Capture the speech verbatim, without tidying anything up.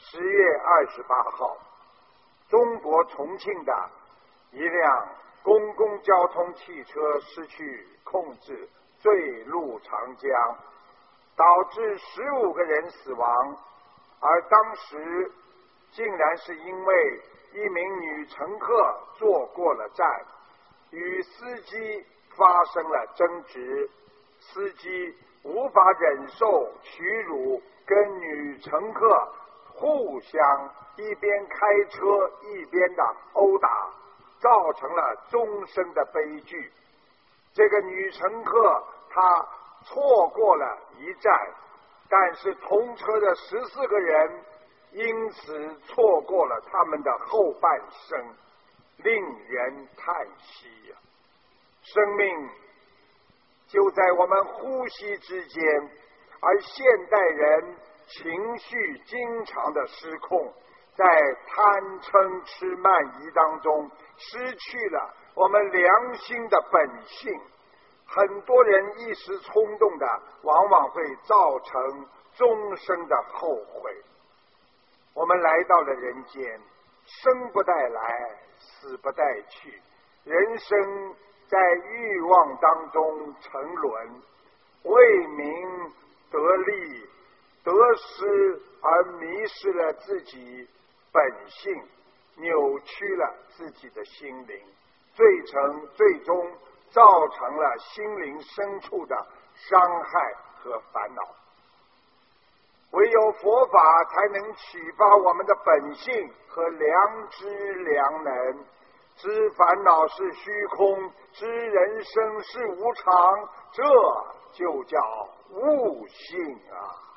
十月二十八号，中国重庆的一辆公共交通汽车失去控制，坠入长江，导致十五个人死亡，而当时竟然是因为一名女乘客坐过了站，与司机发生了争执，司机无法忍受屈辱，跟女乘客互相一边开车一边的殴打，造成了终身的悲剧。这个女乘客她错过了一站，但是同车的十四个人因此错过了他们的后半生，令人叹息呀、啊！生命就在我们呼吸之间，而现代人情绪经常的失控，在贪嗔痴慢疑当中失去了我们良心的本性，很多人一时冲动的往往会造成终生的后悔。我们来到了人间，生不带来，死不带去，人生在欲望当中沉沦，为名得利得失而迷失了自己本性，扭曲了自己的心灵，最成最终造成了心灵深处的伤害和烦恼。唯有佛法才能启发我们的本性和良知良能，知烦恼是虚空，知人生是无常，这就叫悟性啊！